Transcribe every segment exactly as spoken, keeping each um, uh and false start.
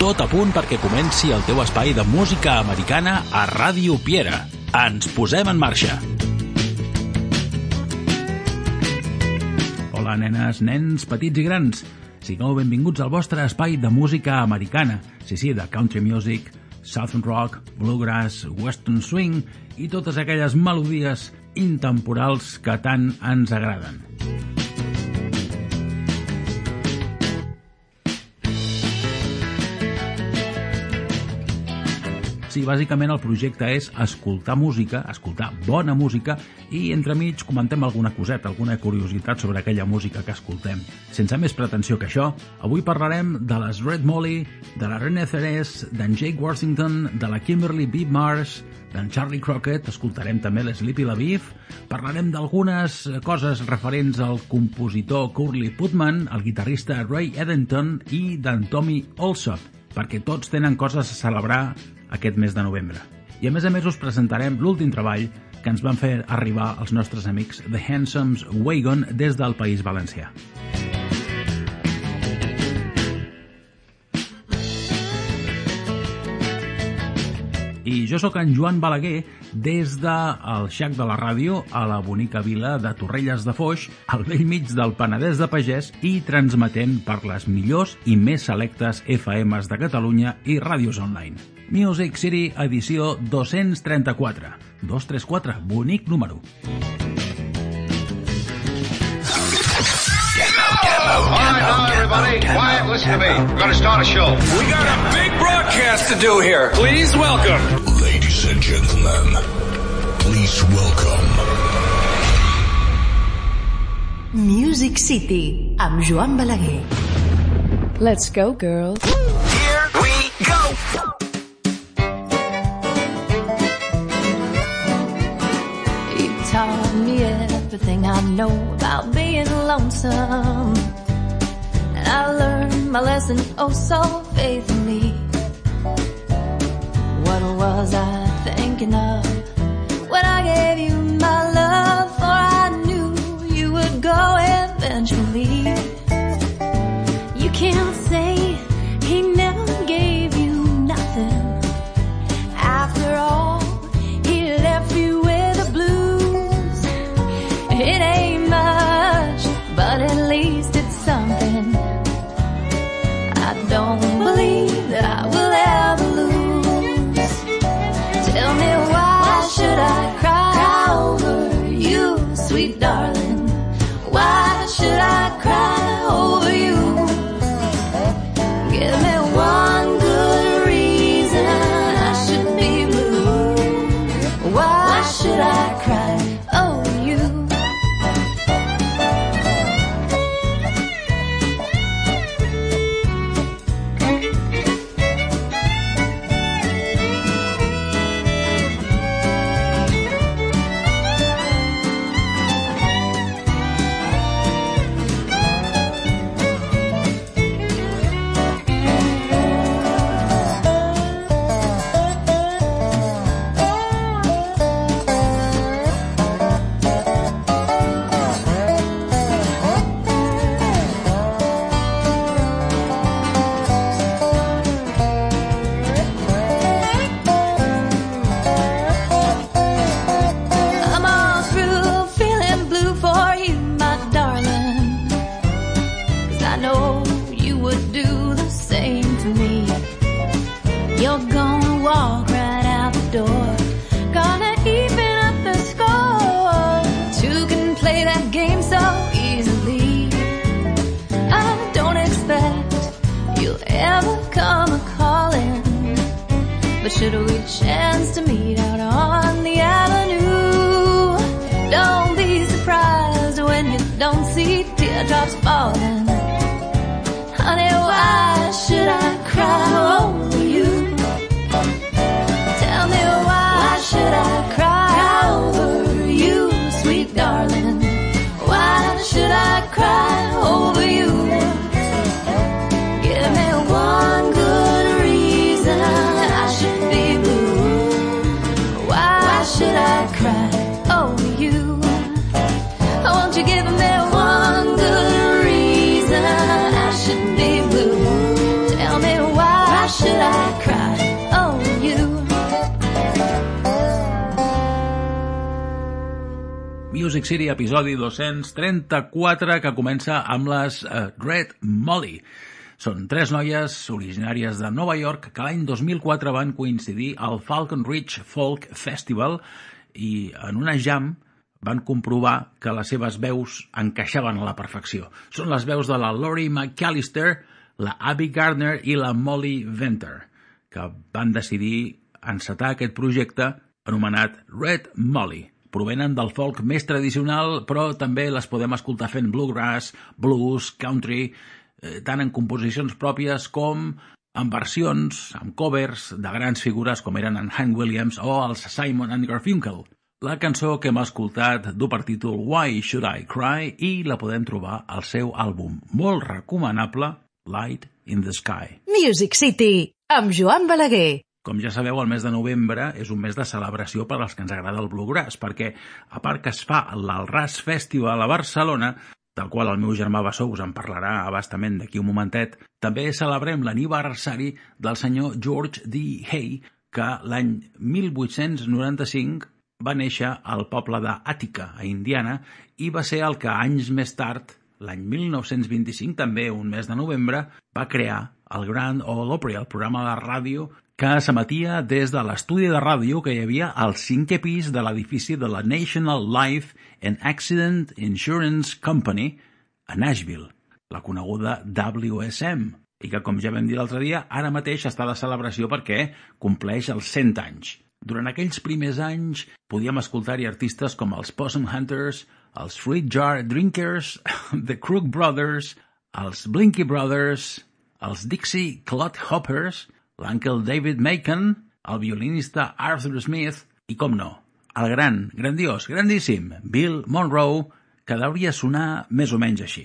tot a punt perquè comenci el teu espai de música americana a Ràdio Piera. Ens posem en marxa. Hola, nenes, nens, petits i grans. Sigueu benvinguts al vostre espai de música americana. Sí, sí, de country music, southern rock, bluegrass, western swing i totes aquelles melodies intemporals que tant ens agraden. Sí, bàsicament el projecte és escoltar música, escoltar bona música i entremig comentem alguna coseta, alguna curiositat sobre aquella música que escoltem. Sense més pretensió que això, avui parlarem de les Red Molly, de la Renée Cerés, d'en Jake Worthington, de la Kimberly B. Marsh, d'en Charlie Crockett, escoltarem també l'Sleepy LaBeef, parlarem d'algunes coses referents al compositor Curly Putman, el guitarrista Ray Edenton i d'en Tommy Allsop, perquè tots tenen coses a celebrar aquest mes de novembre. I a més a més us presentarem l'últim treball que ens van fer arribar els nostres amics The Handsomes Wagon des del País Valencià. I jo sóc en Joan Balaguer des del Shack de la Ràdio a la bonica vila de Torrelles de Foix, al vell mig del Penedès de Pagès i transmetent per les millors i més selectes F Ms de Catalunya i ràdios online. Music City, edició dos-cents trenta-quatre. dos tres quatre, bonic número. All right, now, everybody, quiet, listen to me. We're going to start a show. We got a big broadcast to do here. Please welcome. Ladies and gentlemen, please welcome. Music City, amb Joan Balaguer. Let's go, girls. Here we go. You taught me everything I know about being lonesome. And I learned my lesson oh so faithfully. What was I thinking of when I gave you my love? For I knew you would go eventually. You can't say he never gave you nothing. After all, he left you with the blues. It ain't much, but at least it's something. I don't believe that I will ever lose. Tell me, why should I cry over you, sweet darling? Why should I cry over you? Give me one good reason I should be blue. Why should I cry over you? Should we chance to meet out on the avenue? Don't be surprised when you don't see teardrops falling. Honey, why should I cry over you? Tell me, why should I cry over you, sweet darling? Why should I cry over you? Give me one good reason I should be blue. Why should I cry over you? Won't you give me one good reason I should be blue? Tell me, why Music City, episodi dos-cents trenta-quatre, que comença amb les uh, Red Molly. Són tres noies originàries de Nova York que l'any dos mil quatre van coincidir al Falcon Ridge Folk Festival i en una jam van comprovar que les seves veus encaixaven a la perfecció. Són les veus de la Laurie McAllister, la Abby Gardner i la Molly Venter, que van decidir encetar aquest projecte anomenat Red Molly. Provenen del folk més tradicional, però també les podem escoltar fent bluegrass, blues, country, eh, tant en composicions pròpies com en versions, amb covers de grans figures com eren en Hank Williams o els Simon and Garfunkel. La cançó que hem escoltat du per títol Why Should I Cry i la podem trobar al seu àlbum molt recomanable Light in the Sky. Music City, amb Joan Balaguer. Com ja sabeu, el mes de novembre és un mes de celebració per als que ens agrada el bluegrass, perquè, a part que es fa l'Alràs Festival a Barcelona, del qual el meu germà Bessó us en parlarà abastament d'aquí un momentet, també celebrem l'aniversari del senyor George D. Hay, que l'any mil vuit-cents noranta-cinc va néixer al poble d'Àtica, a Indiana, i va ser el que anys més tard, l'any mil nou-cents vint-i-cinc, també un mes de novembre, va crear el Grand Ole Opry, el programa de ràdio que s'emetia des de l'estudi de ràdio que hi havia al cinquè pis de l'edifici de la National Life and Accident Insurance Company a Nashville, la coneguda W S M, i que, com ja vam dir l'altre dia, ara mateix està de celebració perquè compleix els cent anys. Durant aquells primers anys podíem escoltar-hi artistes com els Possum Hunters, els Fruit Jar Drinkers, The Crook Brothers, els Blinky Brothers, els Dixie Clodhoppers, l'Uncle David Macon, el violinista Arthur Smith i, com no, el gran, grandiós, grandíssim Bill Monroe, que hauria sonar més o menys així.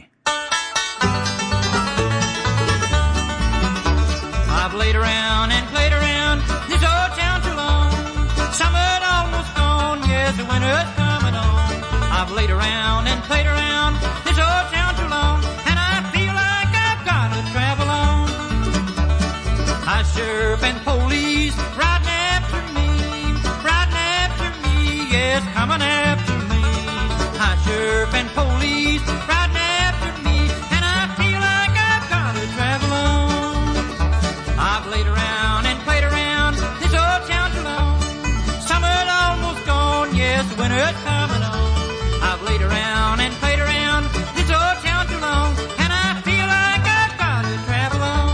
I've laid around and played around this old town too long. Summer's almost gone, yes, the winter's coming on. I've laid around and played around this old town too long, and I feel like I've got to travel on. I sheriff and police riding after me, riding after me, yes, coming after me. I sheriff and police riding after me, and I feel like I've got to travel on. I've laid around and played around this old town too long. Summer's almost gone, yes, winter's coming on. I've laid around and played around this old town too long, and I feel like I've got to travel on.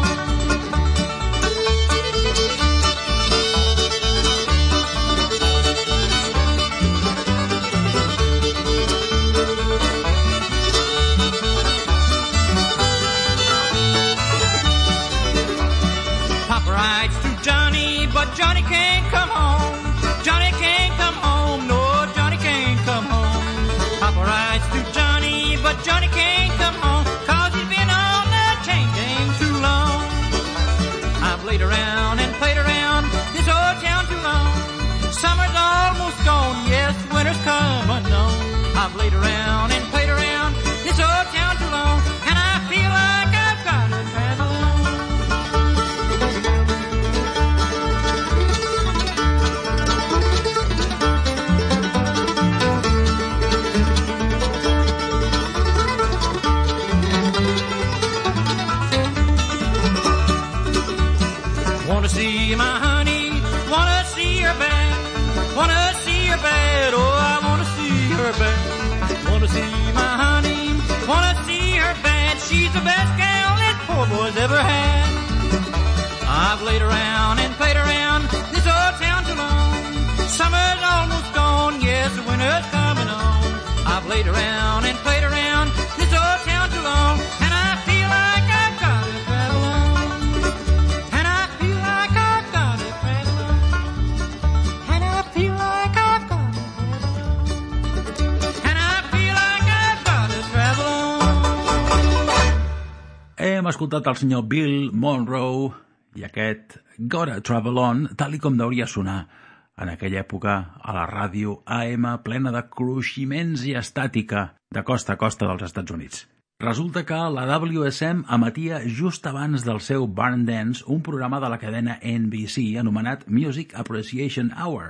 Papa writes to Johnny, but Johnny can't come home. Johnny can't come home, no, Johnny can't come home. Papa writes to Johnny, but Johnny can't come home, cause he's been on the chain gang too long. I've laid around and played around this old town too long. Summer's almost gone, yes, winter's coming on. I've laid around and played around this old town too long, and I feel like I've got to travel on. Wanna see my honey, wanna see her bad, wanna see her bad, oh, I wanna see her bad. Wanna see my honey, wanna see her bad, she's the best gal that poor boy's ever had. I've laid around and played around this old town too long. Summer's almost gone, yes, the winter's coming on. I've laid around and played around this old town too long, and I feel like I've got to travel on. And I feel like I've got to travel on. And I feel like I've got to travel on. And I feel like I've got to travel on. Hem escoltat el senyor Bill Monroe i aquest Gotta Travel On, tal i com hauria sonar en aquella època a la ràdio A M plena de cruiximents i estàtica de costa a costa dels Estats Units. Resulta que la W S M emetia just abans del seu Barn Dance un programa de la cadena N B C anomenat Music Appreciation Hour,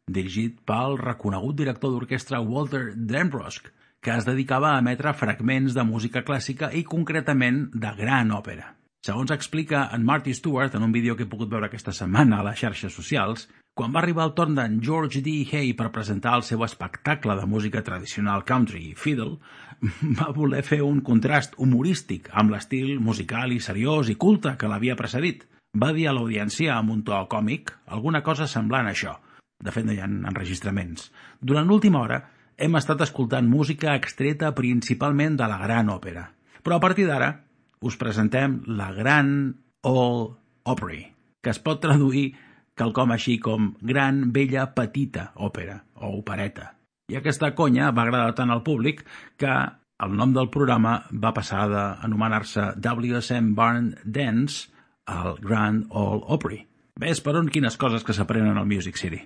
dirigit pel reconegut director d'orquestra Walter Denbrough, que es dedicava a emetre fragments de música clàssica i concretament de gran òpera. Segons explica en Marty Stewart en un vídeo que he pogut veure aquesta setmana a les xarxes socials, quan va arribar el torn d'en George D. Hay per presentar el seu espectacle de música tradicional country, Fiddle, va voler fer un contrast humorístic amb l'estil musical i seriós i culte que l'havia precedit. Va dir a l'audiència amb un to còmic alguna cosa semblant a això. De fet, no hi ha enregistraments. Durant l'última hora hem estat escoltant música extreta principalment de la gran òpera. Però a partir d'ara us presentem la Grand Ole Opry, que es pot traduir quelcom així com Gran Bella Petita Òpera o Opereta. I aquesta conya va agradar tant al públic que el nom del programa va passar d'anomenar-se W S M Barn Dance al Grand Ole Opry. Ves per on quines coses que s'aprenen al Music City.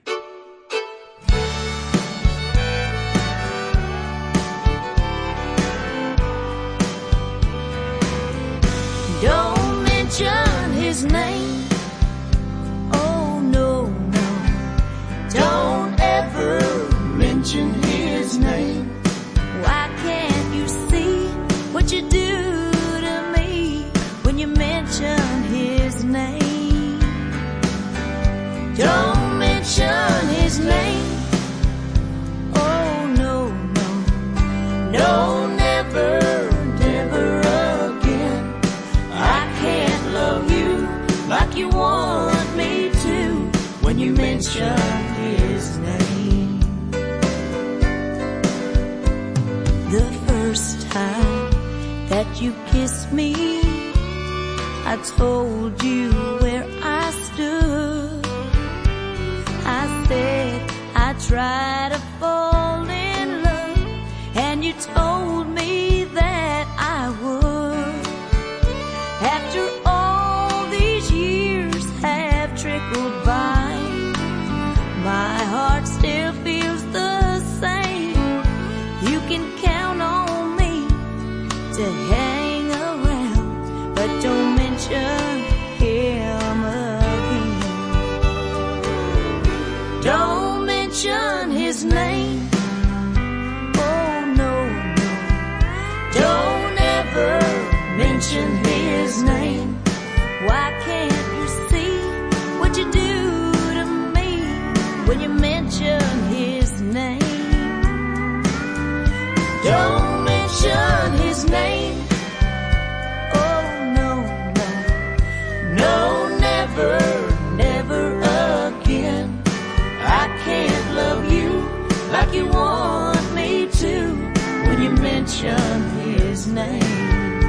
Don't mention his name. Oh, no, no. Don't ever mention his name. Why can't you see what you do to me when you mention his name? Don't mention his name. Oh, no, no. No, never. Like you want me to when you mention his name. The first time that you kissed me, I told you where I stood. I said I'd try to fall in love, and you told me that I would. After all these years have trickled by, my heart still feels the same. You can count on me to hang around, but don't mention him again. Don't mention his name. Oh, no, no. Don't ever mention his name. Why can't you see what you do to me when you mention his name? Don't mention his name. Oh, no, no. No, never, never again. I can't love you like you want me to when you mention his name.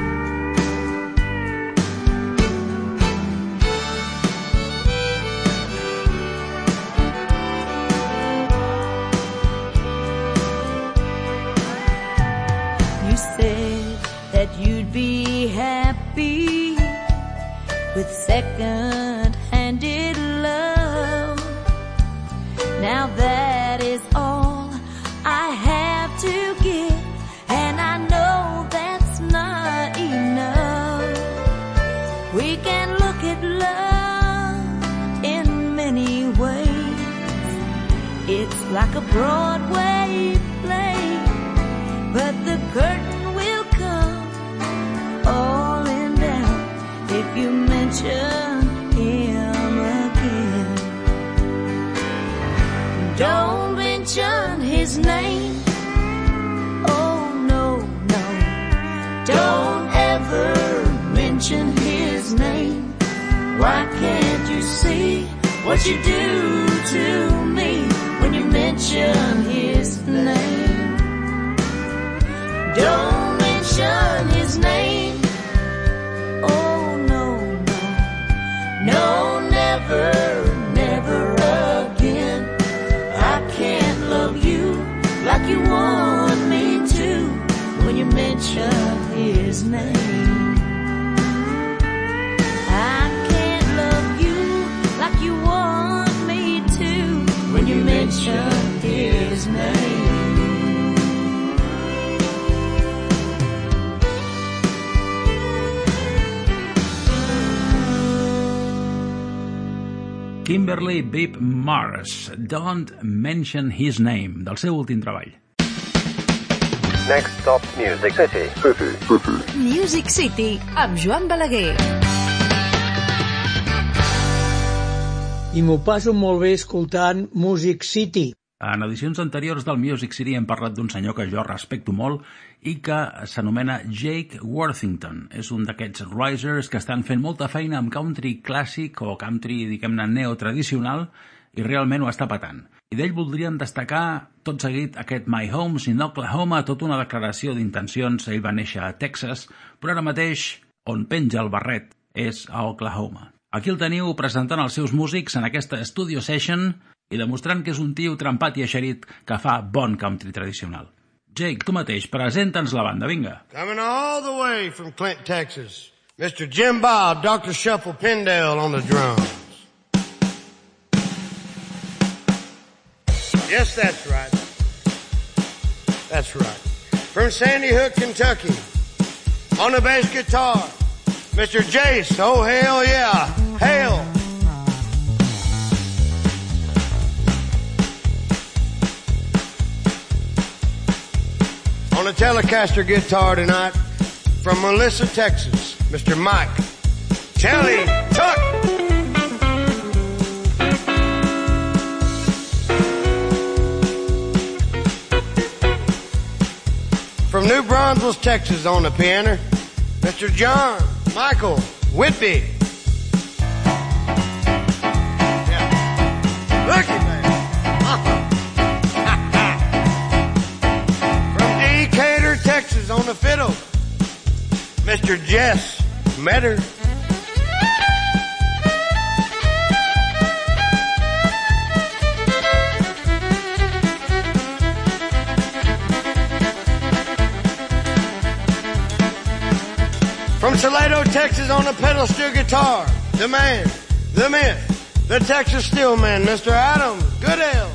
You'd be happy with second-handed love. Now that is all I have to give, and I know that's not enough. We can look at love in many ways. It's like a Broadway play, but the curtain falling down if you mention him again. Don't mention his name. Oh, no, no. Don't ever mention his name. Why can't you see what you do to me when you mention his name? Don't mention his name. No, never, never again. I can't love you like you want me to when you mention his name. I can't love you like you want me to when you mention his name. Kimberly Bibb Mars, Don't Mention His Name, del seu últim treball. Next stop, Music City. City, City. Music City, amb Joan Balaguer. I m'ho passo molt bé escoltant Music City. En edicions anteriors del Music City hem parlat d'un senyor que jo respecto molt i que s'anomena Jake Worthington. És un d'aquests risers que estan fent molta feina amb country clàssic o country, diguem-ne, neotradicional, i realment ho està patant. I d'ell voldríem destacar tot seguit aquest My Home's in Oklahoma, tota una declaració d'intencions. Ell va néixer a Texas, però ara mateix on penja el barret és a Oklahoma. Aquí el teniu presentant els seus músics en aquesta studio session i demostrant que és un tio trempat i eixerit que fa bon country tradicional. Jake, tu mateix, presenta'ns la banda, vinga. Coming all the way from Clint, Texas, Mister Jim Bob, Doctor Shuffle Pindale on the drums. Yes, that's right. That's right. From Sandy Hook, Kentucky, on the bass guitar, Mister Jace, oh hell yeah, hail. On the Telecaster guitar tonight, from Melissa, Texas, Mister Mike Kelly Tuck. From New Braunfels, Texas, on the piano, Mister John Michael Whitby. Yeah. Look at that. Texas on the fiddle, Mister Jess Metter. From Salado, Texas on the pedal steel guitar, the man, the myth, the Texas steel man, Mister Adam Goodell.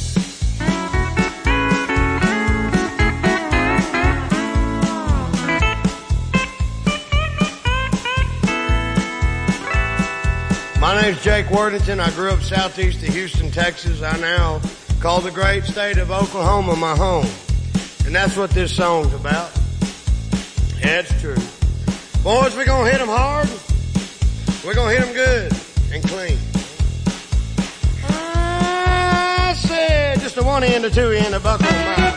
My name's Jake Worthington. I grew up southeast of Houston, Texas. I now call the great state of Oklahoma my home. And that's what this song's about. Yeah, it's true. Boys, we're gonna hit them hard. We're gonna hit them good and clean. I said just a one end, a two end, a buckle of mine.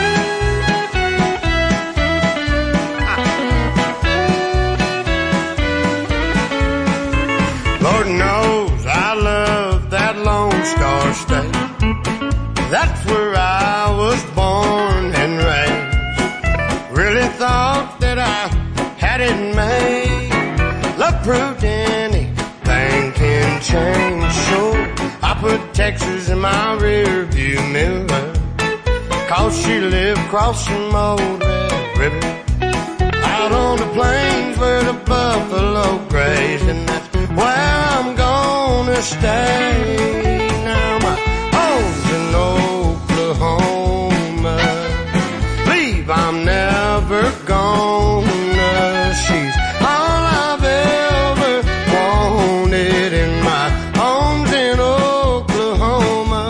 Lord knows I love that Lone Star State. That's where I was born and raised. Really thought that I had it made. Love proved anything can change. So I put Texas in my rear view mirror, 'cause she lived crossing Old Red River, out on the plains where the buffalo grazed. And that's where I'm gonna stay. Now my home's in Oklahoma. Believe I'm never gonna. She's all I've ever wanted, and my home's in Oklahoma.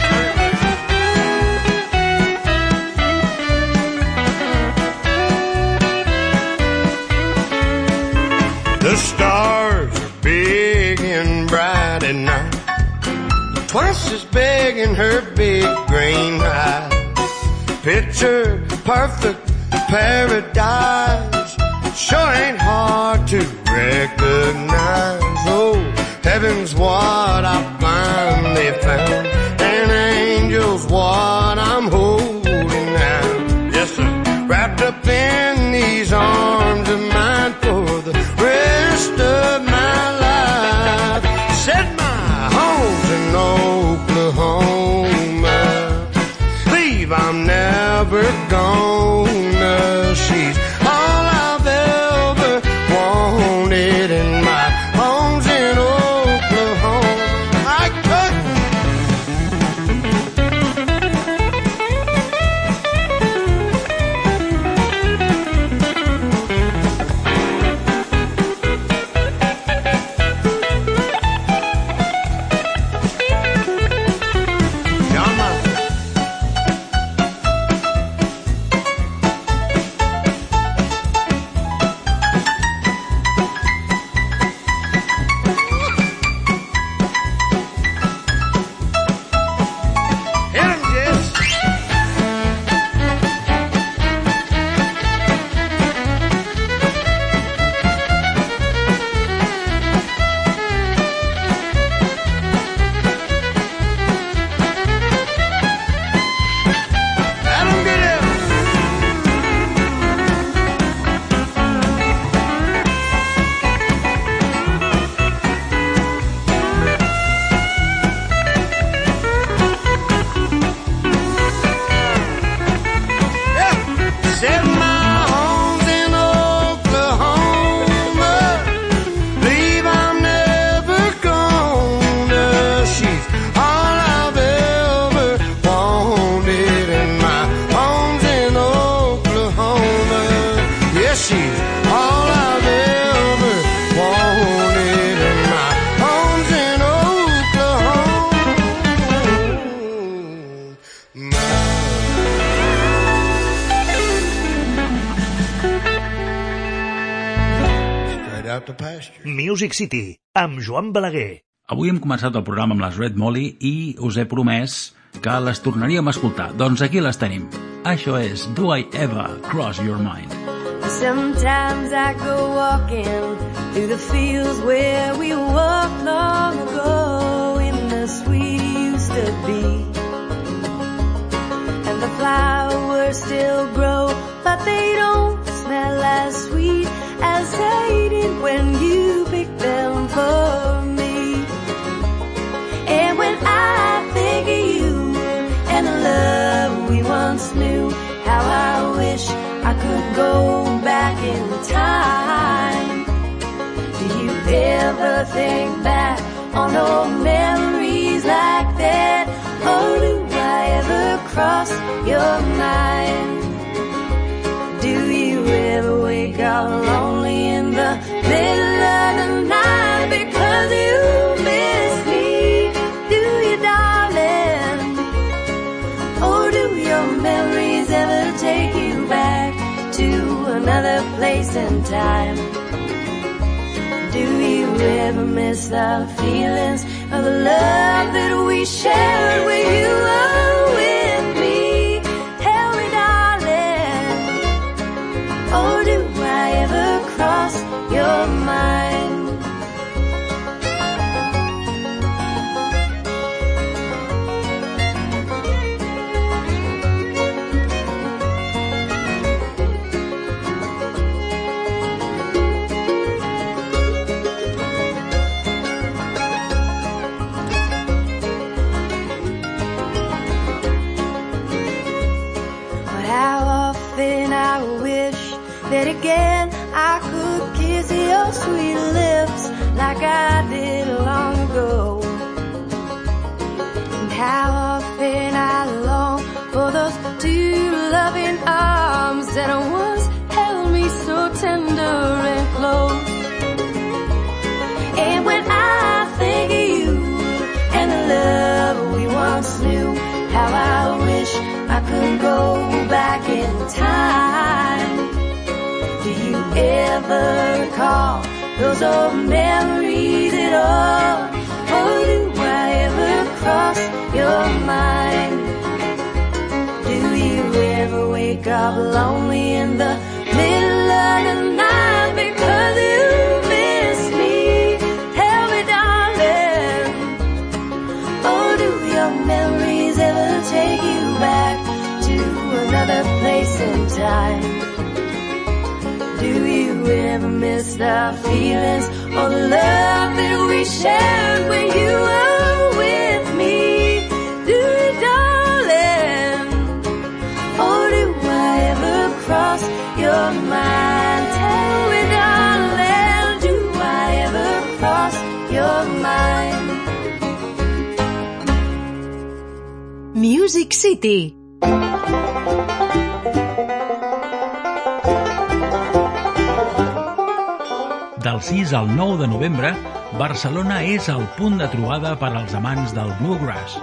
The stars big and bright at night, twice as big in her big green eyes. Picture perfect paradise, sure ain't hard to recognize. Oh, heaven's what I finally found, and angel's what I'm holding now. Yes, sir, wrapped up in these arms of mine for the rest of my life. Said my home's in Oklahoma. Believe I'm never gonna. She's all I've ever wanted, and my home's in Oklahoma. I could. out to pasture. Music City, amb Joan Balaguer. Avui hem començat el programa amb les Red Molly i us he promès que les tornaríem a escoltar. Doncs aquí les tenim. Això és Do I Ever Cross Your Mind? Sometimes I go walking through the fields where we walked long ago in the sweet used to be. And the flowers still grow, but they don't smell as sweet as they did when you picked them for me. And when I think of you and the love we once knew, how I wish I could go back in time. Do you ever think back on old memories like that? Or do I ever cross your mind? Do you ever wake up lonely in the middle of the night because you miss me? Do you, darling? Or do your memories ever take you back to another place and time? Do you ever miss the feelings of the love that we shared when you were with me? Tell me, darling, or do I ever cross your mind? That again I could kiss your sweet lips like I did long ago. And how often I long for those two loving arms that once held me so tender and close. And when I think of you and the love we once knew, how I wish I could go back in time. Do you ever recall those old memories at all? Or do I ever cross your mind? Do you ever wake up lonely in the middle of the night because you miss me? Tell me, darling, or do your memories ever take you back to another place in time? Do you ever miss the feelings or the love that we shared when you were with me? Do you, darling? Or do I ever cross your mind? Tell me, darling, do I ever cross your mind? Music City. Del sis al nou de novembre, Barcelona és el punt de trobada per als amants del bluegrass.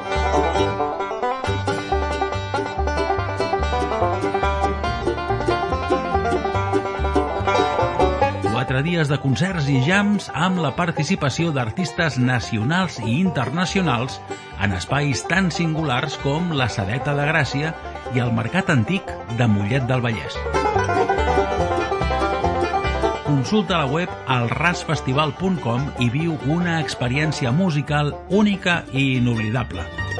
Quatre dies de concerts i jams amb la participació d'artistes nacionals i internacionals en espais tan singulars com la Sedeta de Gràcia i el Mercat Antic de Mollet del Vallès. Consulta la web al ras festival punt com i viu una experiència musical única i inoblidable.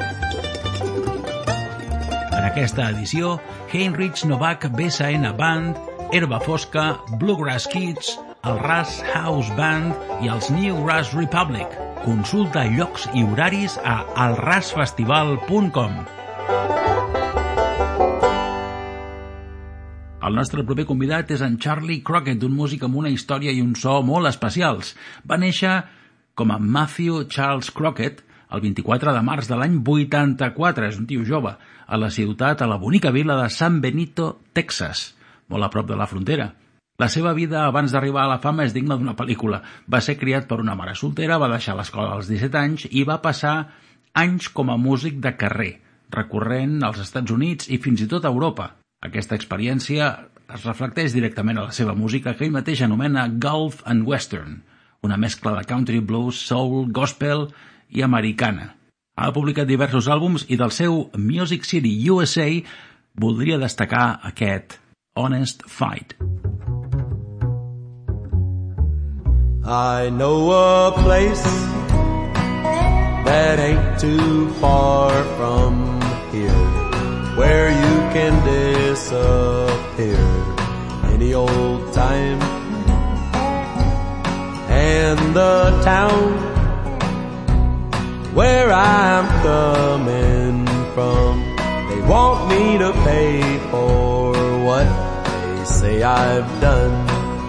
En aquesta edició, Heinrich Novak B S N Band, Herba Fosca, Bluegrass Kids, el Ras House Band i els New Ras Republic. Consulta llocs i horaris a el ras festival punt com. El nostre proper convidat és en Charlie Crockett, un músic amb una història i un so molt especials. Va néixer com a Matthew Charles Crockett el vint-i-quatre de març de l'any vuitanta-quatre, és un tio jove, a la ciutat, a la bonica vila de San Benito, Texas, molt a prop de la frontera. La seva vida abans d'arribar a la fama és digna d'una pel·lícula. Va ser criat per una mare soltera, va deixar l'escola als disset anys i va passar anys com a músic de carrer, recorrent als Estats Units i fins i tot a Europa. Aquesta experiència es reflecteix directament a la seva música, que ell mateix anomena Gulf and Western, una mescla de country, blues, soul, gospel i americana. Ha publicat diversos àlbums i del seu Music City U S A voldria destacar aquest Honest Fight. I know a place that ain't too far from here, where you can disappear any old time. And the town where I'm coming from, they want me to pay for what they say I've done.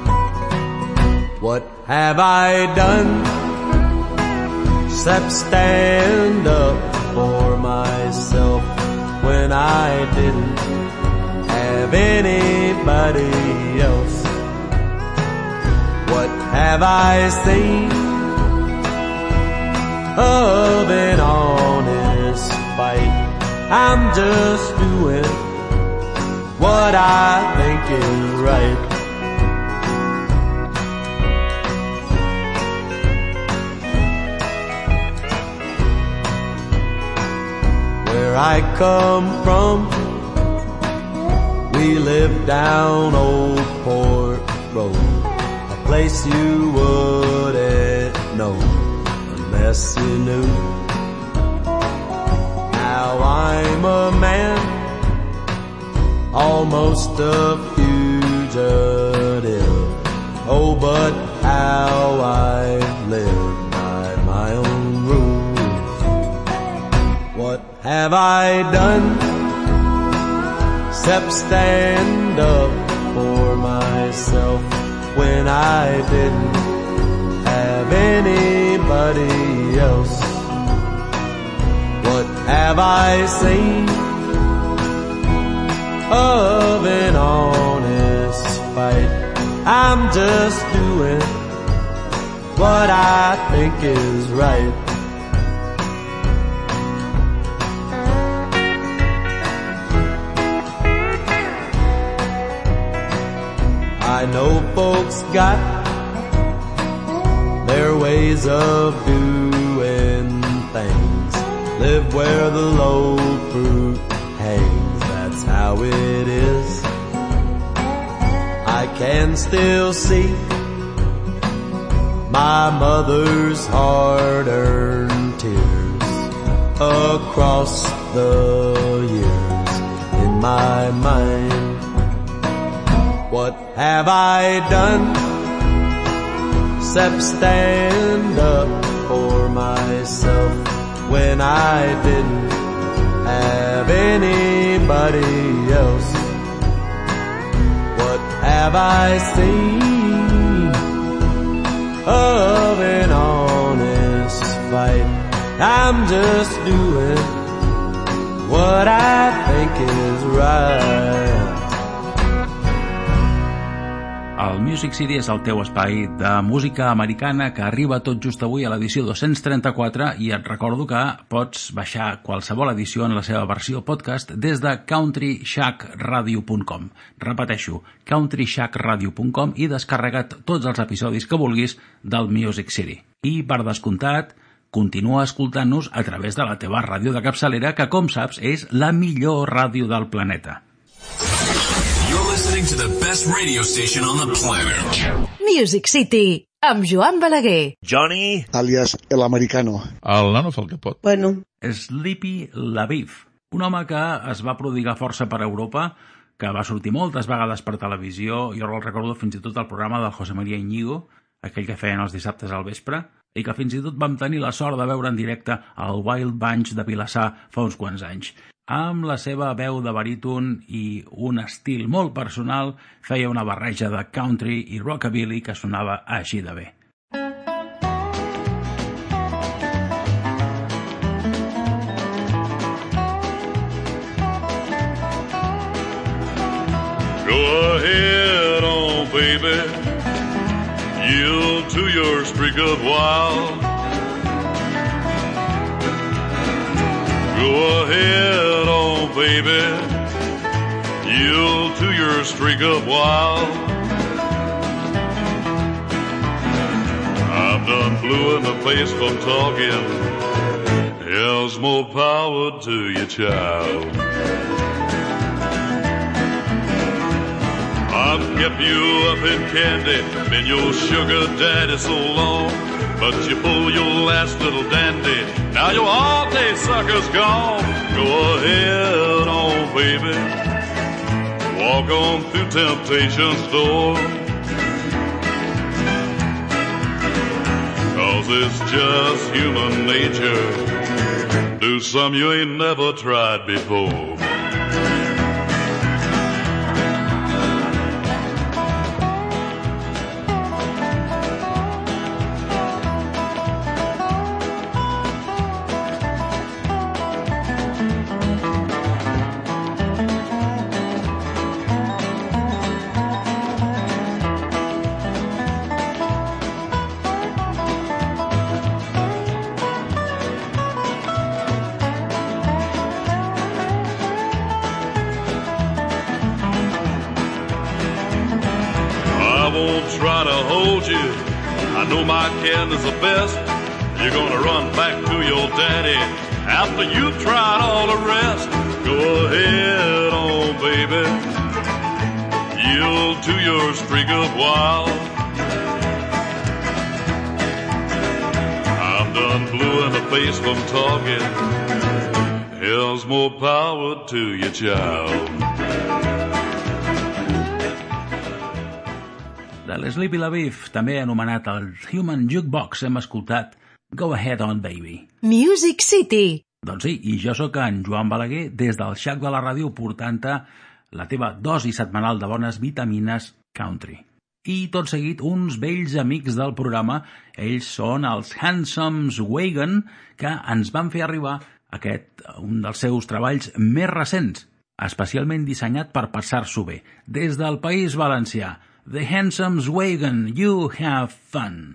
What have I done except stand up for myself when I didn't have anybody else? What have I seen of an honest fight? I'm just doing what I think is right. Where I come from, we live down Old Port Road, a place you wouldn't know unless you knew. Now I'm a man, almost a fugitive. Oh, but how I live by my own rules. What have I done except stand up for myself when I didn't have anybody else? What have I seen of an honest fight? I'm just doing what I think is right. I know folks got their ways of doing things, live where the low fruit hangs, that's how it is. I can still see my mother's hard-earned tears across the years in my mind. What have I done except stand up for myself when I didn't have anybody else? What have I seen of an honest fight? I'm just doing what I think is right. El Music City és el teu espai de música americana que arriba tot just avui a l'edició dos-cents trenta-quatre, i et recordo que pots baixar qualsevol edició en la seva versió podcast des de country shack radio punt com. Repeteixo, country shack radio punt com, i descarrega't tots els episodis que vulguis del Music City. I, per descomptat, continua escoltant-nos a través de la teva ràdio de capçalera, que, com saps, és la millor ràdio del planeta. You're listening to the best radio station on the planet. Music City, amb Joan Balaguer. Johnny, alias el americano. El nano fa el que pot. Bueno. Sleepy LaBeouf, un home que es va prodigar força per Europa, que va sortir moltes vegades per televisió. Jo el recordo fins i tot el programa del José María Íñigo, aquell que feien els dissabtes al vespre, i que fins i tot vam tenir la sort de veure en directe al Wild Bunch de Vilassar fa uns quants anys. Amb la seva veu de baríton i un estil molt personal, feia una barreja de country i rockabilly que sonava així de bé. Go ahead, oh baby, yield to your streak of wild. Go ahead, oh baby, yield to your streak of wild. I'm done blue in the face from talking. Here's more power to you, child. I've kept you up in candy, been your sugar daddy so long, but you pull your last little dandy, now your all-day sucker's gone. Go ahead on, baby, walk on through temptation's door, 'cause it's just human nature, do something you ain't never tried before. Is the best. You're gonna run back to your daddy after you've tried all the rest. Go ahead on, baby, yield to your streak of wild. I'm done blue in the face from talking. Here's more power to you, child. De l'Sleepy LaBeouf, també anomenat el Human Jukebox, hem escoltat Go Ahead On Baby. Music City. Doncs sí, i jo sóc en Joan Balaguer, des del Shack de la ràdio, portant-te la teva dosi setmanal de bones vitamines country. I tot seguit, uns vells amics del programa, ells són els Handsomes Wagon, que ens van fer arribar aquest, un dels seus treballs més recents, especialment dissenyat per passar-s'ho bé, des del País Valencià. The Handsomes Wagon, You Have Fun.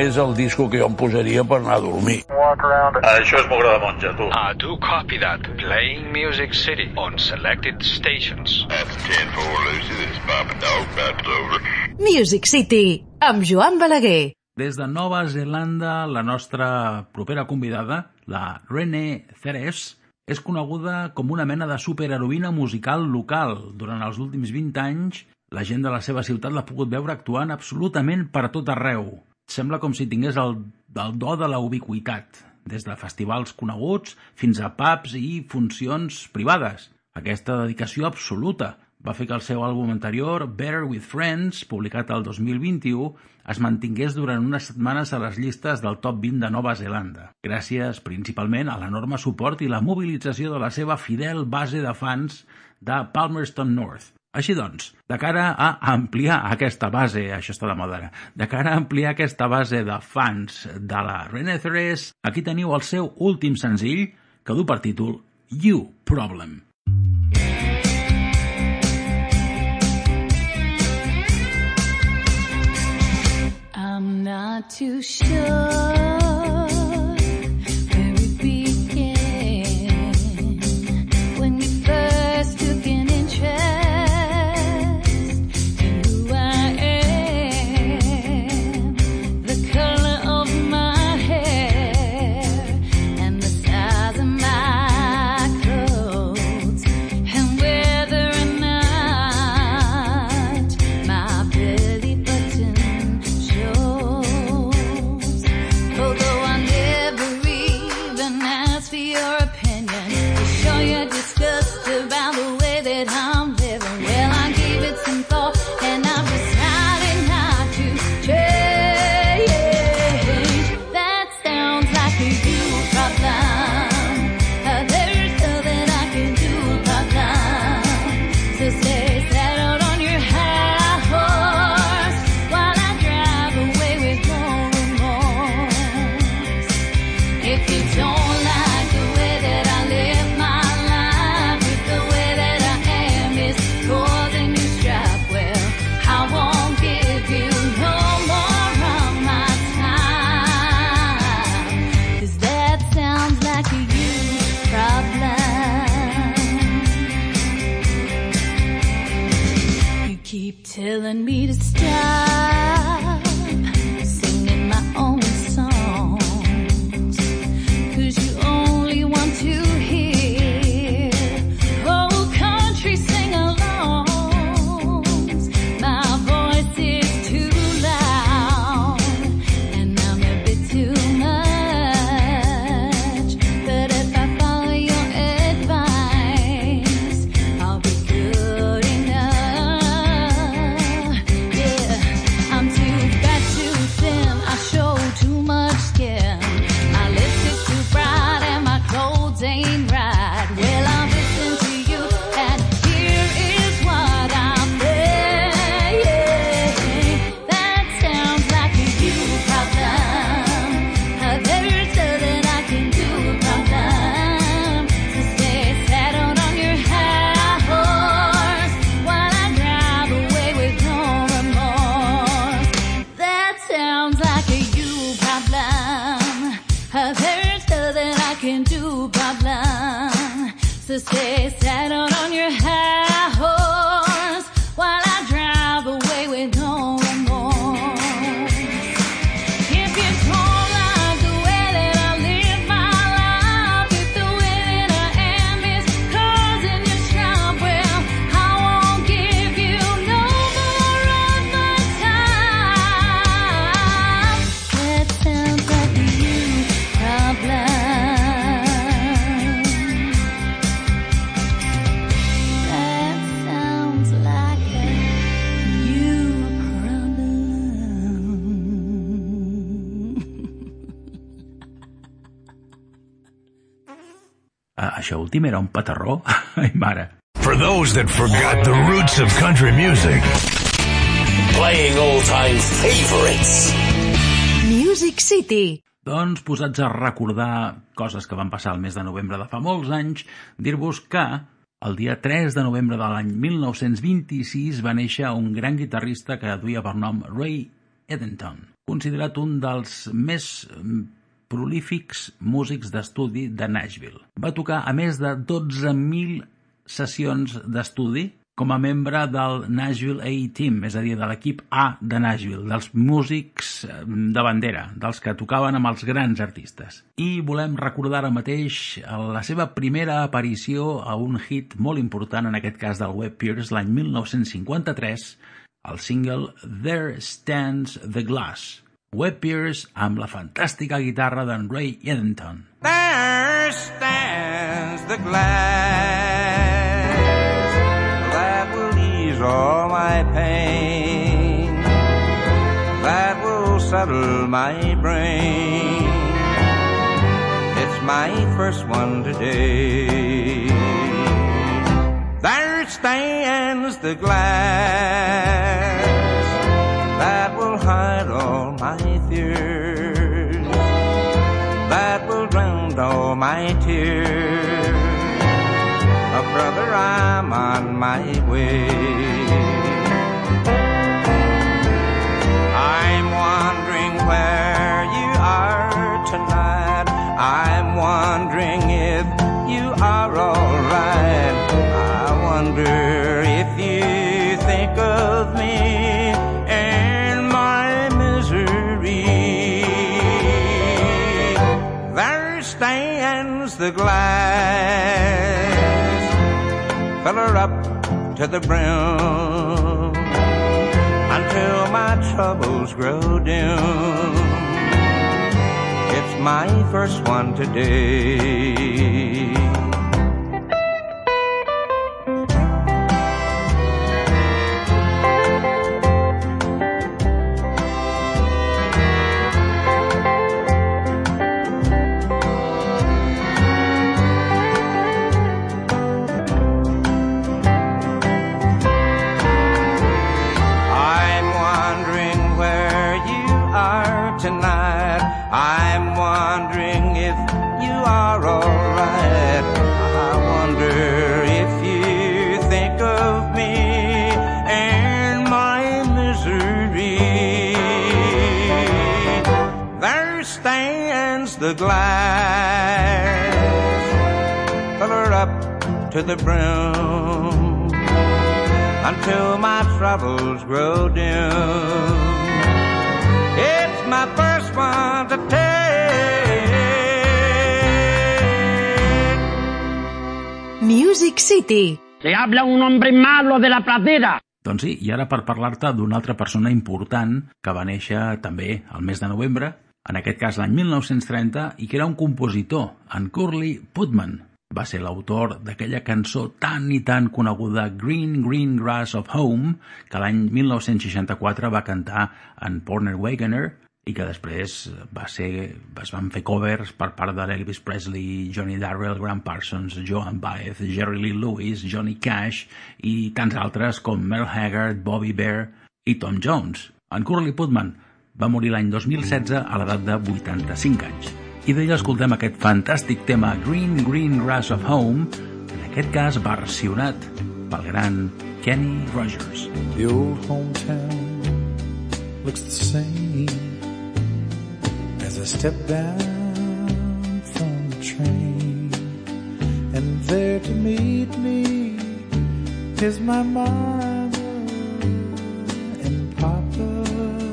és el disco que jo em posaria per anar a dormir. Això és Mogra de Monja, tu. I do copy that. Playing Music City on selected stations. That's ten four, Lucy. This is Papa Dog. That's over. Music City, amb Joan Balaguer. Des de Nova Zelanda, la nostra propera convidada, la Renee Ceres, és coneguda com una mena de superheroïna musical local. Durant els últims vint anys, la gent de la seva ciutat l'ha pogut veure actuant absolutament per tot arreu. Sembla com si tingués el, el do de la ubiquitat, des de festivals coneguts fins a pubs i funcions privades. Aquesta dedicació absoluta va fer que el seu àlbum anterior, Better with Friends, publicat el dos mil vint-i-u, es mantingués durant unes setmanes a les llistes del top vint de Nova Zelanda, gràcies principalment a l'enorme suport i la mobilització de la seva fidel base de fans de Palmerston North. Així doncs, de cara a ampliar aquesta base, això està de moda ara, de cara a ampliar aquesta base de fans de la Renee Ceres, aquí teniu el seu últim senzill, que du per títol You Problem. I'm not too sure where we began when we first took an interest in who I am, the color of my hair and the size of my clothes, and whether or not my belly button although I never even asked for your opinion, to show your disgust about the way that I'm living. Well, I gave it some thought and I've decided not to change. That sounds like a you problem. Uh, there's nothing I can do about that. So stay settled on your high horse while I drive away with no remorse. If you don't like the way that I live my life, if the way that I am is causing you strife, well, I won't give you no more of my time, 'cause that sounds like a you problem. You keep telling me to stop singing my own songs, 'cause you only want to hear old country sing-alongs. My voice is too loud and I'm a bit too much, but if I follow your advice, I'll be good enough. Yeah, I'm too fat, too thin, I show too much skin. My lips is too bright and my clothes ain't right. Well, I'm listening to you and here is what I'm saying. That sounds like a you problem. Uh, there's nothing I can do about that. So stay settled on your high horse while I drive away with no remorse. That sounds like a you problem. Uh, there's nothing I can do about that. So stay settled on your high horse while I drive away with no remorse. If you don't like the way that I live my life, if the way that I am is causing you strife, well, I won't give you no more of my time. That sounds like a you problem. That sounds like a you problem. Ah, això últim era un petarró? Ai, mare. For those that forgot the roots of country music. Playing all-time favorites. Music City. Doncs, posats a recordar coses que van passar el mes de novembre de fa molts anys, dir-vos que el dia tres de novembre de l'any mil nou-cents vint-i-sis va néixer un gran guitarrista que duia per nom Ray Edenton, considerat un dels més prolífics músics d'estudi de Nashville. Va tocar a més de dotze mil sessions d'estudi com a membre del Nashville A-Team, és a dir, de l'equip A de Nashville, dels músics de bandera, dels que tocaven amb els grans artistes. I volem recordar ara mateix la seva primera aparició a un hit molt important, en aquest cas del Webb Pierce, l'any mil nou-cents cinquanta-tres, el single There Stands the Glass. Webb Pierce amb la fantàstica guitarra d'en Ray Edenton. There stands the glass that will ease all my pain, that will settle my brain. It's my first one today. There stands the glass that will hide all my fears, that will drown all my tears. Oh, brother, I'm on my way. I'm wondering where you are tonight. I'm wondering if you are all right. I wonder if you think of me and my misery. There stands the glass, fill her up to the brim until my troubles grow dim. It's my first one today. Tonight, I'm wondering if you are all right. I wonder if you think of me and my misery. There stands the glass, fill her up to the brim until my troubles grow dim. It's my first one to take. Music City. Se habla un hombre malo de la pradera. Doncs sí, i ara per parlar-te d'una altra persona important que va néixer també al mes de novembre, en aquest cas l'any mil nou-cents trenta, i que era un compositor, en Curly Putman. Va ser l'autor d'aquella cançó tan i tan coneguda Green Green Grass of Home, que l'any mil nou-cents seixanta-quatre va cantar en Porter Wagoner i que després va ser, es van fer covers per part de Elvis Presley, Johnny Darrell, Graham Parsons, Joan Baez, Jerry Lee Lewis, Johnny Cash i tants altres com Merle Haggard, Bobby Bare i Tom Jones. En Curly Putman va morir l'any dos mil setze a l'edat de vuitanta-cinc anys. I d'ella escoltem aquest fantàstic tema Green Green Grass of Home, en aquest cas versionat pel gran Kenny Rogers. The old hometown looks the same as I step down from the train, and there to meet me is my mother and papa,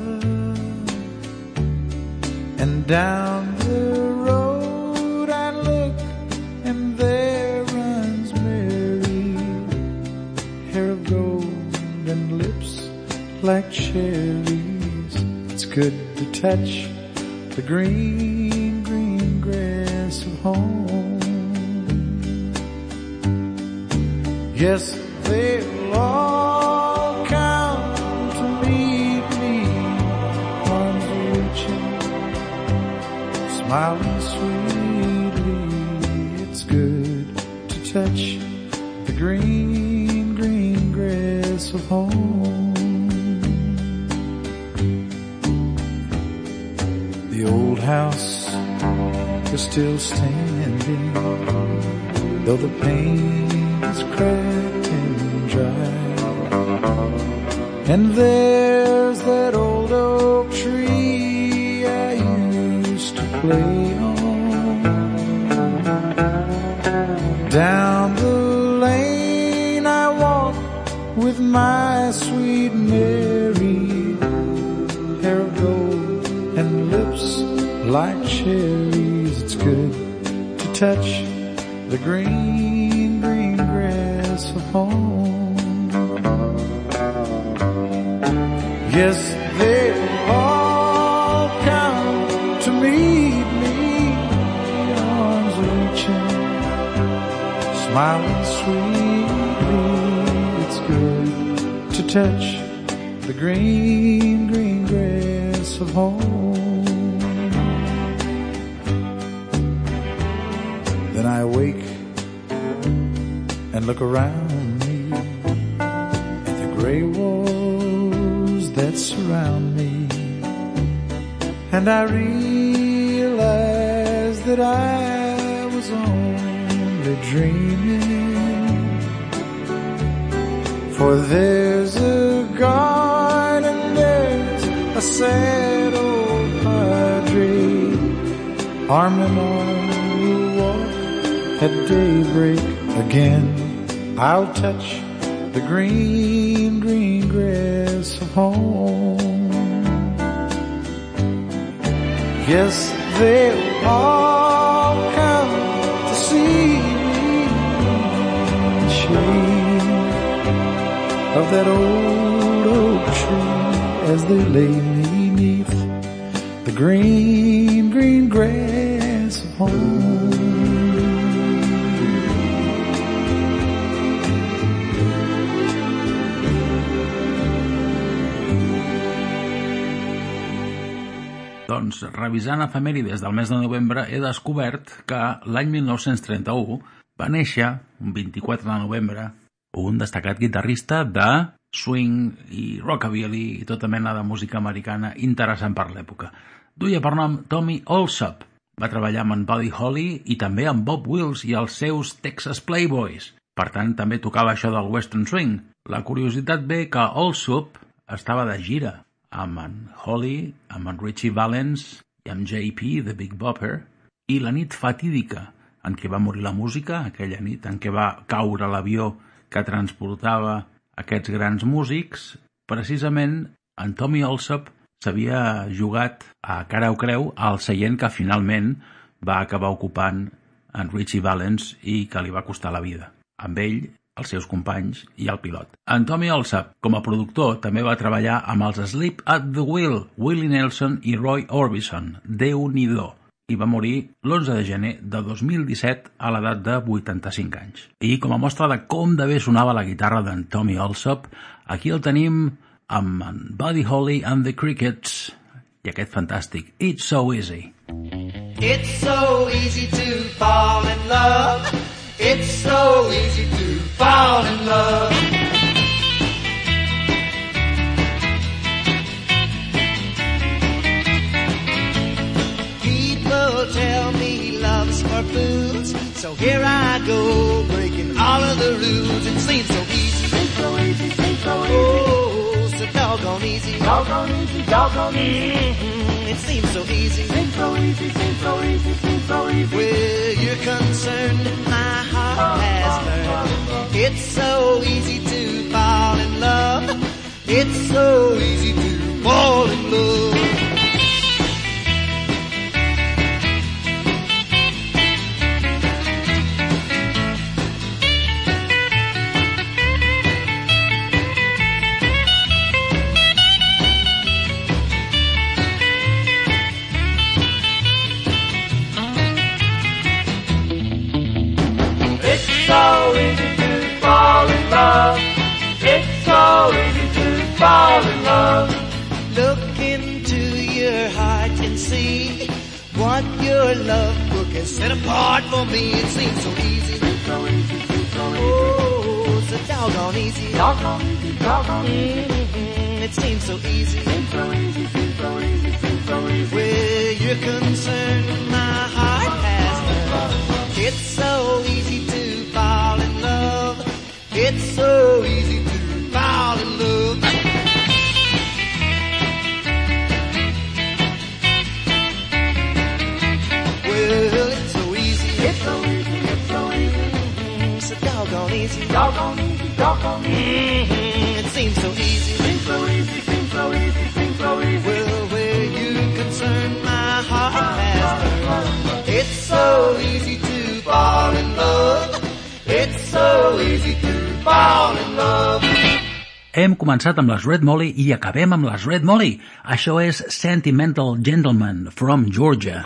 and down the road I look, and there runs Mary, hair of gold and lips like cherries. It's good to touch the green, green grass of home. Yes, they'll all come to meet me, arms reaching, smiling sweetly. It's good to touch the green, green grass of home. The old house is still standing, though the paint is cracked and dry. And there's that old oak tree play on. Down the lane I walk with my sweet Mary, hair of gold and lips like cherries. It's good to touch the green, green grass of home. Yes, they'll all come to meet me, arms reaching, smiling sweetly. It's good to touch the green, green grass of home. Then I wake and look around me at the gray walls that surround me, and I realize that I was only dreaming. For there's a garden, there's a sad old padre, arm in arm we'll walk at daybreak again. I'll touch the green, green grass of home. Yes, they'll all come to see me in the shade of that old oak tree as they lay me neath the green, green grass of home. Doncs, revisant efemèrides del mes de novembre, he descobert que l'any mil nou-cents trenta-u va néixer, un vint-i-quatre de novembre, un destacat guitarrista de swing i rockabilly i tota mena de música americana interessant per l'època. Duia per nom Tommy Allsup. Va treballar amb en Buddy Holly i també amb Bob Wills i els seus Texas Playboys. Per tant, també tocava això del western swing. La curiositat ve que Allsup estava de gira amb en Holly, amb en Richie Valens i amb J P, The Big Bopper, i la nit fatídica en què va morir la música, aquella nit en què va caure l'avió que transportava aquests grans músics, precisament en Tommy Allsup s'havia jugat a cara o creu al seient que finalment va acabar ocupant en Richie Valens i que li va costar la vida. Amb ell, els seus companys i el pilot. En Tommy Allsup, com a productor, també va treballar amb els Sleep at the Wheel, Willie Nelson i Roy Orbison. Déu-n'hi-do. I va morir l'onze de gener de dos mil disset a l'edat de vuitanta-cinc anys. I com a mostra de com de bé sonava la guitarra d'en Tommy Allsup, aquí el tenim amb en Buddy Holly and the Crickets i aquest fantàstic It's So Easy. It's so easy to fall in love. It's so easy to fall in love. People tell me love's for fools, so here I go, breaking all of the rules. It seems so easy, seems so easy, seems so easy. Oh, so doggone easy, doggone easy, doggone easy. Mm-hmm. It seems so easy, seems so easy, seems so easy, seems so easy. Where you're concerned, my heart has learned. It's so easy to fall in love. It's so easy to fall in love. So easy to fall in love. It's so easy to fall in love. Look into your heart and see what your love book has set apart for me. It seems so easy, seems so easy, seems so easy. Oh, so doggone easy, doggone easy, doggone easy. Mm-hmm. It seems so easy, seems so easy, seems so easy, seems so easy. Where you're concerned, my heart has learned. It's so easy to fall in love. It's so easy to fall in love. easy, doggone easy, doggone easy. Mm-hmm. It seems so easy, seems so easy, seems so easy, seems so easy. Well, where you concerned, my heart has learned. It's so easy to fall in love. It's so easy to fall in love. Hem començat amb les Red Molly i acabem amb les Red Molly. Això és Sentimental Gentleman from Georgia.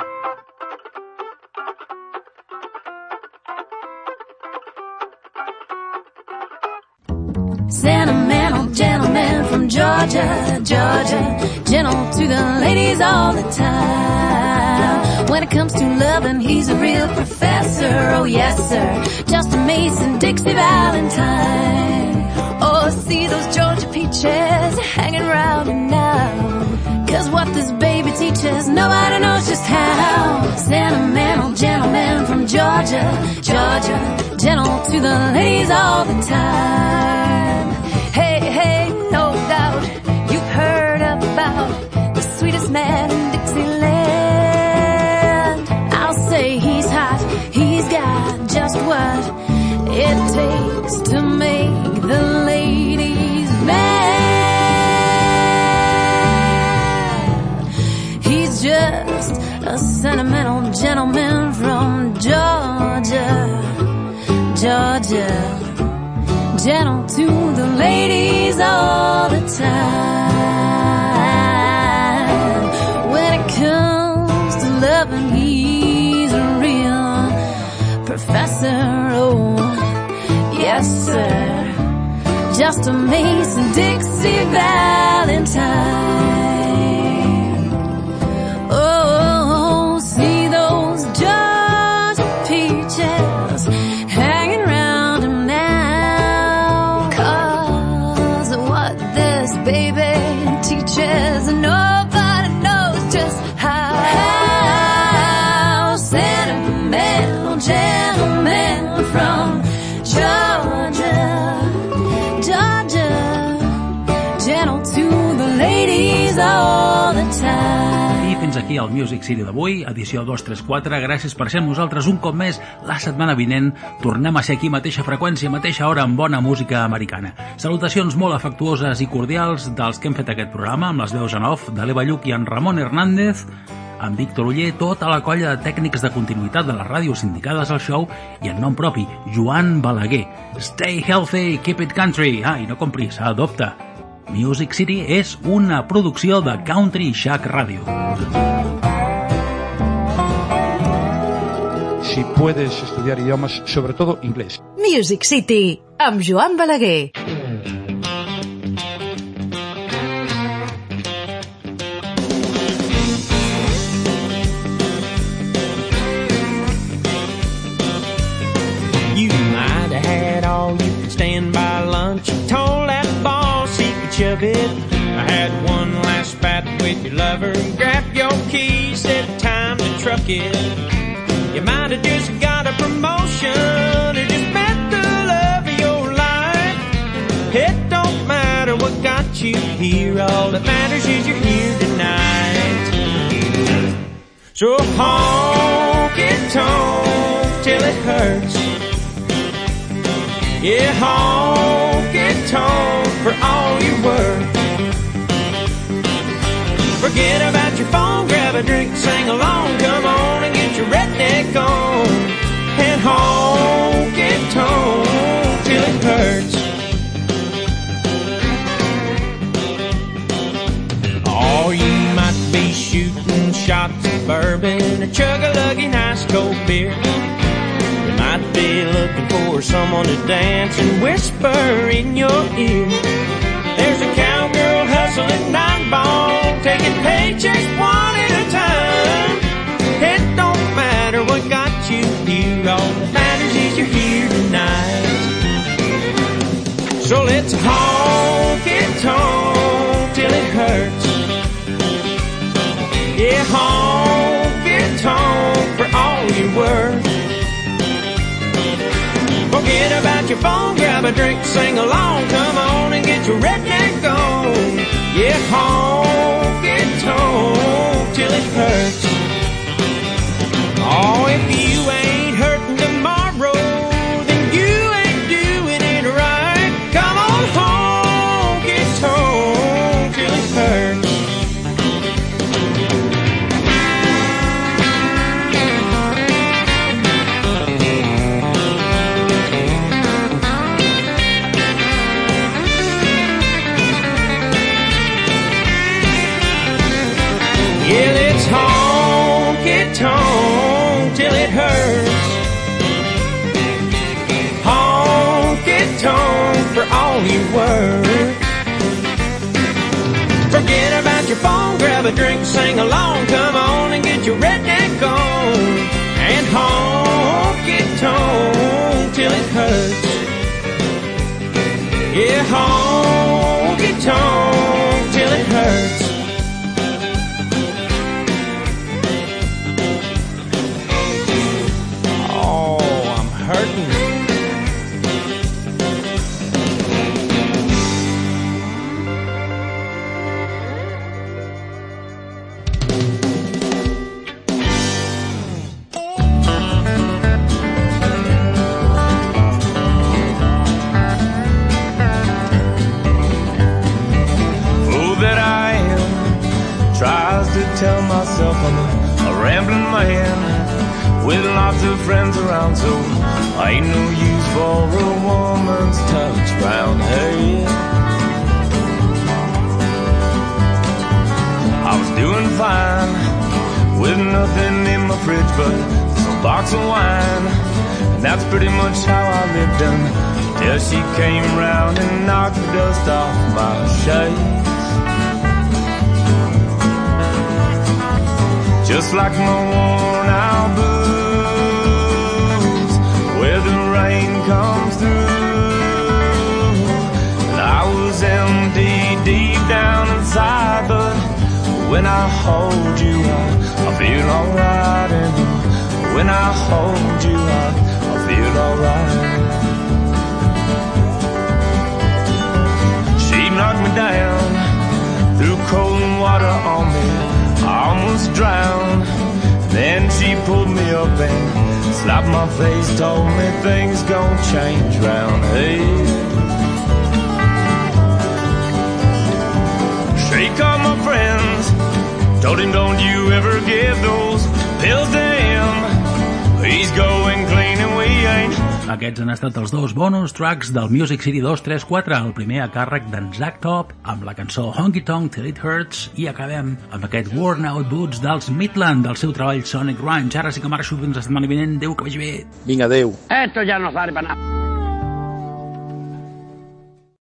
Sentimental gentleman from Georgia, Georgia, gentle to the ladies all the time. When it comes to loving, he's a real professor, oh yes sir, just a Mason Dixie Valentine. Oh, see those Georgia peaches hanging around me now, 'cause what this baby teaches, nobody knows just how. Sentimental gentleman from Georgia, Georgia, gentle to the ladies all the time. Hey, hey, no doubt, you've heard about the sweetest man in Dixieland. I'll say he's hot, he's got just what it takes to make the ladies mad. He's just a sentimental gentleman from Georgia, Georgia, gentle to the ladies all the time. When it comes to loving, he's a real professor, oh yes sir, just a Mason Dixie Valentine. Oh, see those Georgia peaches hanging around him now, 'cause what this baby teaches, nobody knows just how. Sentimental gentleman from Georgia, Georgia, gentle to the ladies all the time. I fins aquí el Music City d'avui, edició dos tres quatre. Gràcies per ser amb nosaltres un cop més. La setmana vinent tornem a ser aquí, mateixa freqüència, mateixa hora, amb bona música americana. Salutacions molt afectuoses i cordials dels que hem fet aquest programa, amb les veus en off de l'Eva Lluc i en Ramon Hernández, amb Víctor Oller, tota la colla de tècnics de continuïtat de les ràdios sindicades al show i en nom propi, Joan Balaguer. Stay healthy, keep it country. Ah, i no compris, adopta. Music City és una producció de Country Shack Radio. Si puedes estudiar idiomas, sobre todo inglés. Music City, amb Joan Balaguer. You might have had all you could stand by lunch. You told that boss he could shove it. I had one last spat with your lover, grabbed your keys, said time to truck it. You might have just got a promotion or just met the love of your life. It don't matter what got you here, all that matters is you're here tonight. So honk it tonk till it hurts. Yeah, honk it tonk for all you're worth. Forget about your phone, grab a drink, sing along, come on and get your redneck on. And honk it tonk till it hurts. Or you might be shooting shots of bourbon or chug-a-lugging ice cold beer. You might be looking for someone to dance and whisper in your ear. There's a cowgirl hustling nine ball, taking paychecks one at a time. It don't matter what got you here, all that matters is you're here tonight. So let's honk it tonk till it hurts. Yeah, honk it tonk for all you're worth. Forget about your phone, grab a drink, sing along, come on and get your redneck on. Yeah, honk it tonk till it hurts. Oh, if you ain't hurting tomorrow, then you ain't doing honky-tonk for all you worth. Forget about your phone, grab a drink, sing along, come on and get your redneck on. And honky-tonk till it hurts. Yeah, honky-tonk till it hurts. Oh, I'm hurting. Tries to tell myself I'm a, a rambling man with lots of friends around, so I ain't no use for a woman's touch round here. I was doing fine with nothing in my fridge but some box of wine, and that's pretty much how I lived until she came round and knocked the dust off my shades. Just like my worn out boots, where the rain comes through. And I was empty deep down inside, but when I hold you, I, I feel alright. And when I hold you, I, I feel alright. She knocked me down, threw cold water on me, I almost drowned. Then she pulled me up and slapped my face, told me things gon' change round here. She called my friends, told him don't you ever give those pills to him. He's going clean and we ain't. Aquests han estat els dos bonus tracks del Music City dos tres quatre, el primer a càrrec d'en Zach Top amb la cançó Honky Tonk Till It Hurts, i acabem amb aquest Worn Out Boots dels Midland del seu treball Sonic Ranch. Ara sí que marxo, fins la setmana vinent. Adéu, que vagi bé. Vinga, adéu. Esto ya no sale para nada.